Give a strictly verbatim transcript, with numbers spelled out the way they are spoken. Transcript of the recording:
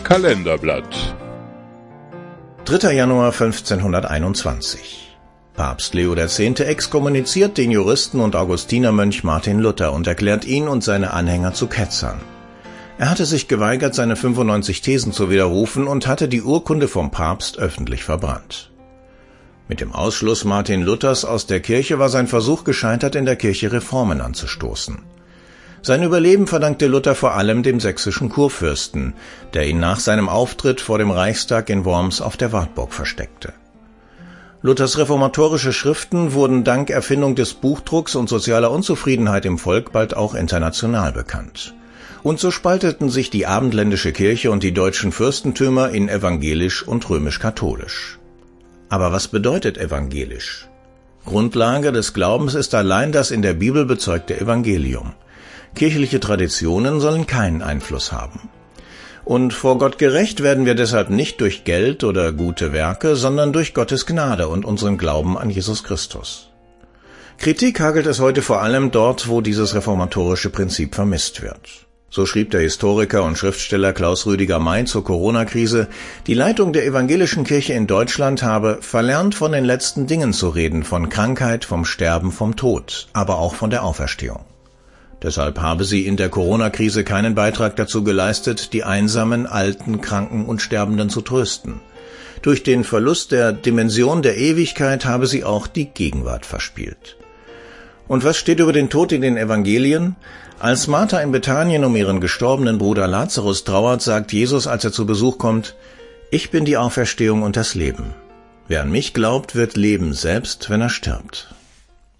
Kalenderblatt. dritter Januar fünfzehnhunderteinundzwanzig. Papst Leo der Zehnte exkommuniziert den Juristen und Augustinermönch Martin Luther und erklärt ihn und seine Anhänger zu Ketzern. Er hatte sich geweigert, seine fünfundneunzig Thesen zu widerrufen und hatte die Urkunde vom Papst öffentlich verbrannt. Mit dem Ausschluss Martin Luthers aus der Kirche war sein Versuch gescheitert, in der Kirche Reformen anzustoßen. Sein Überleben verdankte Luther vor allem dem sächsischen Kurfürsten, der ihn nach seinem Auftritt vor dem Reichstag in Worms auf der Wartburg versteckte. Luthers reformatorische Schriften wurden dank Erfindung des Buchdrucks und sozialer Unzufriedenheit im Volk bald auch international bekannt. Und so spalteten sich die abendländische Kirche und die deutschen Fürstentümer in evangelisch und römisch-katholisch. Aber was bedeutet evangelisch? Grundlage des Glaubens ist allein das in der Bibel bezeugte Evangelium. Kirchliche Traditionen sollen keinen Einfluss haben. Und vor Gott gerecht werden wir deshalb nicht durch Geld oder gute Werke, sondern durch Gottes Gnade und unseren Glauben an Jesus Christus. Kritik hagelt es heute vor allem dort, wo dieses reformatorische Prinzip vermisst wird. So schrieb der Historiker und Schriftsteller Klaus Rüdiger May zur Corona-Krise, die Leitung der evangelischen Kirche in Deutschland habe verlernt, von den letzten Dingen zu reden, von Krankheit, vom Sterben, vom Tod, aber auch von der Auferstehung. Deshalb habe sie in der Corona-Krise keinen Beitrag dazu geleistet, die einsamen, alten, kranken und Sterbenden zu trösten. Durch den Verlust der Dimension der Ewigkeit habe sie auch die Gegenwart verspielt. Und was steht über den Tod in den Evangelien? Als Martha in Bethanien um ihren gestorbenen Bruder Lazarus trauert, sagt Jesus, als er zu Besuch kommt: Ich bin die Auferstehung und das Leben. Wer an mich glaubt, wird leben, selbst wenn er stirbt.